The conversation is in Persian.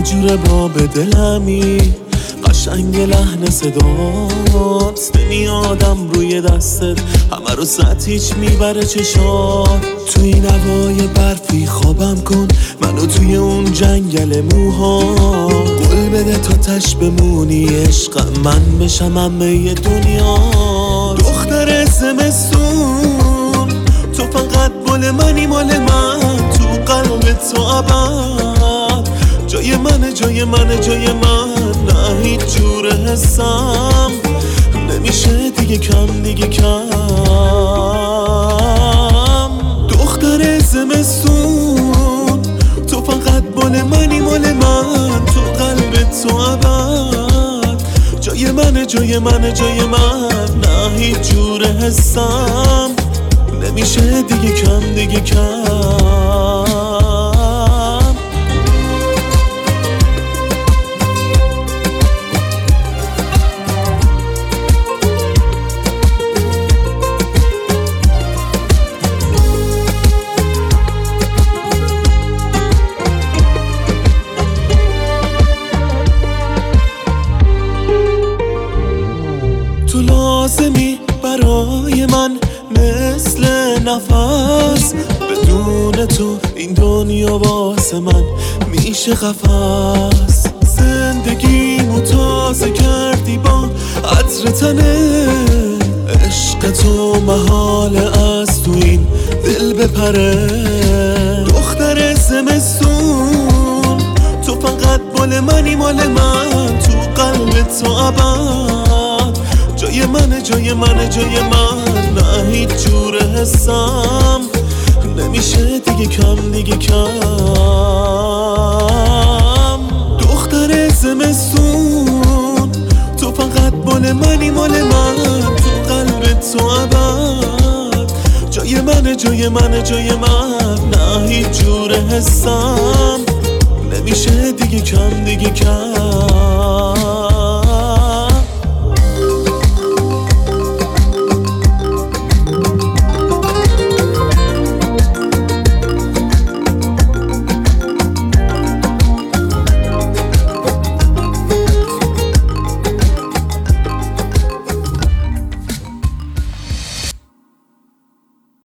جوره با به دلمی قشنگ لحن صدات نمیادم روی دستت همه رو سطحیچ میبره چشات تو این هوای برفی خوابم کن منو توی اون جنگل موها قول بده تا تش بمونی عشقم من بشم همه دنیا دختر زمستون تو فقط مال منی مال من تو قلب تو ابد جای منه جای منه جای من نه هیچ جور حسم نمیشه دیگه کم دیگه کم دختر زمستون تو فقط مال منی مال من تو قلب تو ابد جای منه جای منه جای من نه هیچ جور حسم نمیشه دیگه کم دیگه کم تو لازمی برای من مثل نفس بدون تو این دنیا واسه من میشه قفس زندگیمو تازه کردی با عطر تنه عشق تو محاله از تو این دل بپره دختر زمستون تو فقط مال منی مال من تو قلب تو ابد جای منه جای منه جای من نه هیچ جور حسم نمیشه دیگه کم دیگه کم دختر زمستون تو فقط مال منی مال من تو قلب تو ابد جای منه جای منه جای من نه هیچ جور حسم نمیشه دیگه کم دیگه کم